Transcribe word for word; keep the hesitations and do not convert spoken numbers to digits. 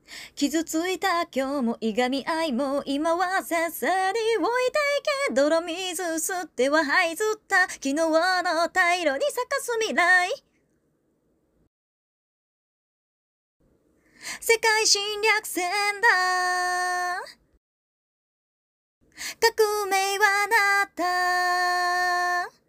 傷ついた今日もいがみ合いも今はせっせに置いていけ泥水吸っては這いずった昨日の大色に咲かす未来世界侵略戦だ革命はなった